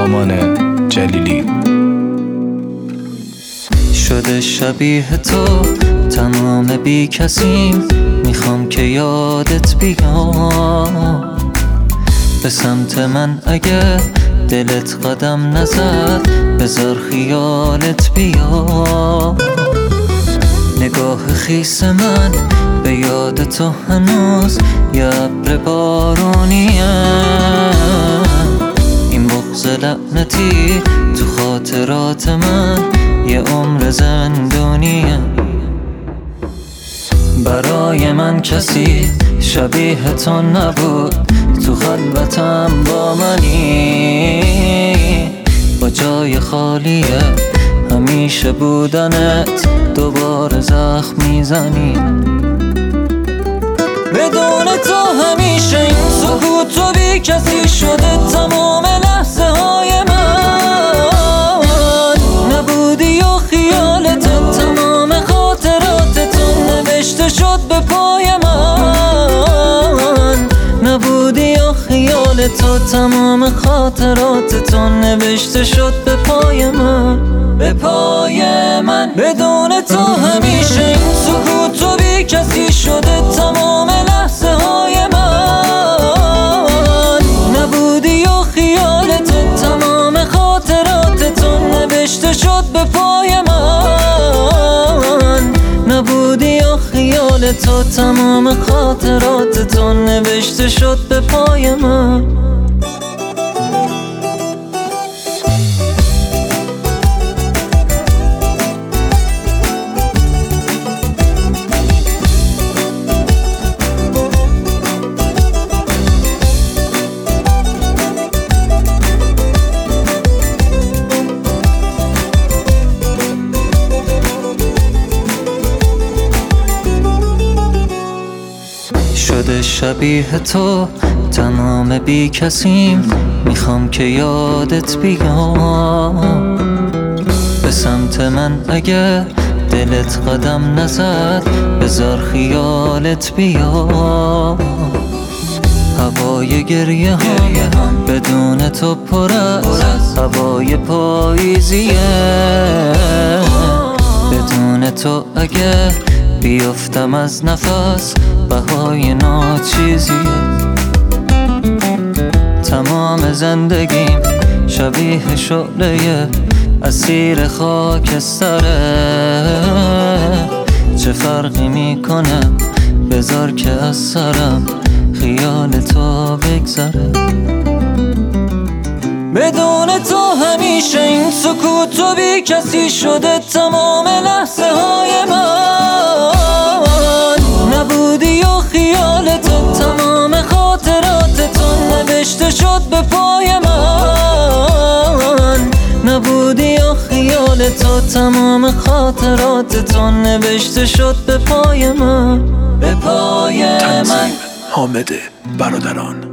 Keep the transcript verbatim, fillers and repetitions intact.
سامان جلیلی. شده شبیه تو تمام بی کسیم، میخوام که یادت بیام به سمت من. اگه دلت قدم نزد بذار خیالت بیا. نگاه خیس من به یاد تو هنوز یه ابر بارونیه. این بغض لعنتی تو خاطرات من یه عمر زندونیه. برای من کسی شبیه تو نبود، تو خلوتم با منی. با جای خالیه همیشه بودنت دوباره زخم میزنی. بدون تو همیشه این سکوت و بی کسی شده تمام لحظه های من. نبودی و خیالت تمام خاطراتتون نوشته شد به پای من. نبودی و خیال تو تمام خاطراتتون نوشته شد به پای من، به پای من. بدون تو همیشه این سکوت و بی کسی شده تمام لحظه های من. نبودی و خیال تو تمام خاطراتتون نوشته شد به پای من. نبودی و خیال تو تمام خاطراتتون نوشته شد به پای من. شده شبیه تو تمام بی کسیم، میخوام که یادت بیام به سمت من. اگه دلت قدم نزد بذار خیالت بیا. هوای گریه هم بدون تو پر از هوای پاییزیه. بدون تو اگه بیفتم از نفس بهای ناچیزیه. تمام زندگیم شبیه شعله اسیر خاکستره. چه فرقی میکنه بذار که از سرم خیال تو بگذره. بدون تو همیشه این سکوت و بی کسی شده تمام لحظه های من. نبودی و خیال تو تمام خاطراتتون نوشته شد به پای من. نبودی و خیال تو تمام خاطراتتون نوشته شد به پای من، به پای من. تنظیم حامد برادران.